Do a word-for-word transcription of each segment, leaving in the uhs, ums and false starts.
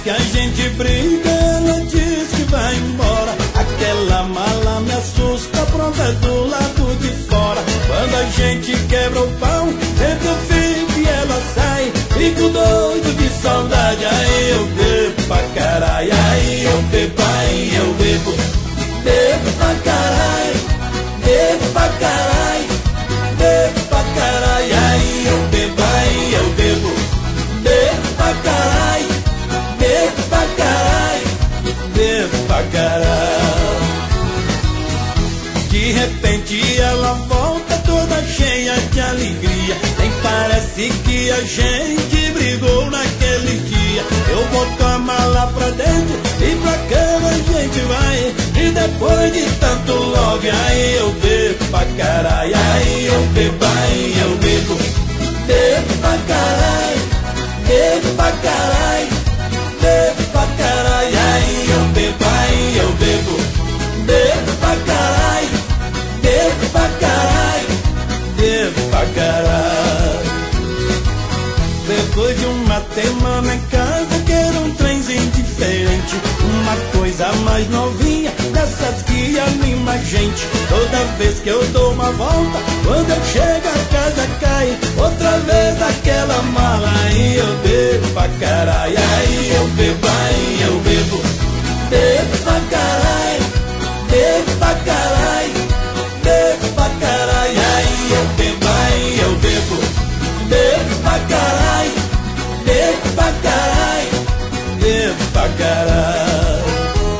que a gente briga, ela diz que vai embora. Aquela mala me assusta, pronta do lado de fora. Quando a gente quebra o pau, sempre eu fico e ela sai. Fico doido de saudade, aí eu bebo pra caralho. Aí eu bebo, aí eu bebo, bebo pra caralho, bebo pra caralho, bebo pra caralho. Aí eu bebo, aí eu bebo, bebo pra caralho, bebo pra caralho, bebo pra caralho. De repente ela volta toda cheia de alegria. Nem parece que a gente brigou naquele dia. Eu boto a mala pra dentro e pra cama a gente vai. E depois de tanto love, aí eu bebo pra caralho. Aí eu bebo, aí eu bebo, bebo pra caralho, bebo pra caralho, bebo pra caralho. Aí eu bebo, aí eu bebo, bebo pra caralho, bebo pra caralho, bebo pra caralho. Depois de uma semana em casa, quero um trenzinho diferente. Uma coisa mais novinha, dessas que anima a gente. Toda vez que eu dou uma volta, quando eu chego a casa cai outra vez aquela mala. Aí eu bebo pra caralho, aí eu bebo, aí eu bebo, bebo pra caralho, bebo pra caralho, bebo pra caralho. Aí eu bebo, aí eu bebo, bebo pra caralho, bebo pra caralho, bebo pra caralho.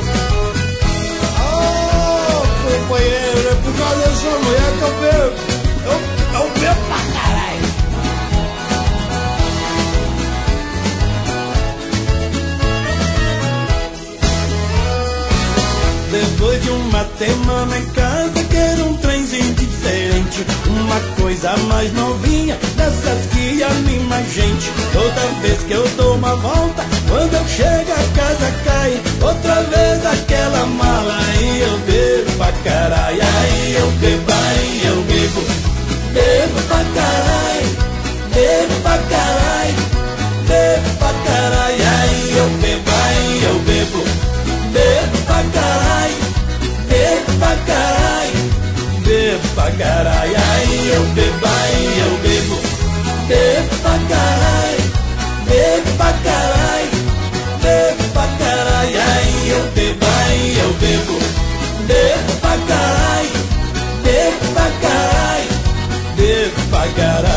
Ô, companheiro, é por causa dessa mulher que eu bebo. Eu, eu bebo pra caralho. Depois de uma semana em casa, quero um trenzinho diferente. Uma coisa mais novinha, dessas que anima a gente. Toda vez que eu dou uma volta, quando eu chego a casa cai outra vez aquela mala. Aí eu bebo pra caralho, aí eu bebo, aí eu bebo, bebo pra caralho, bebo pra caralho, bebo pra caralho. Aí eu bebo, aí eu bebo, bebo pra caralho, bebo pra caralho, bebo pra caralho. Aí eu bebo, aí eu bebo, bebo pra caralho, bebo pra caralho, bebo pra caralho. Aí eu bebo, aí eu bebo, bebo pra caralho, bebo pra caralho, bebo pra caralho.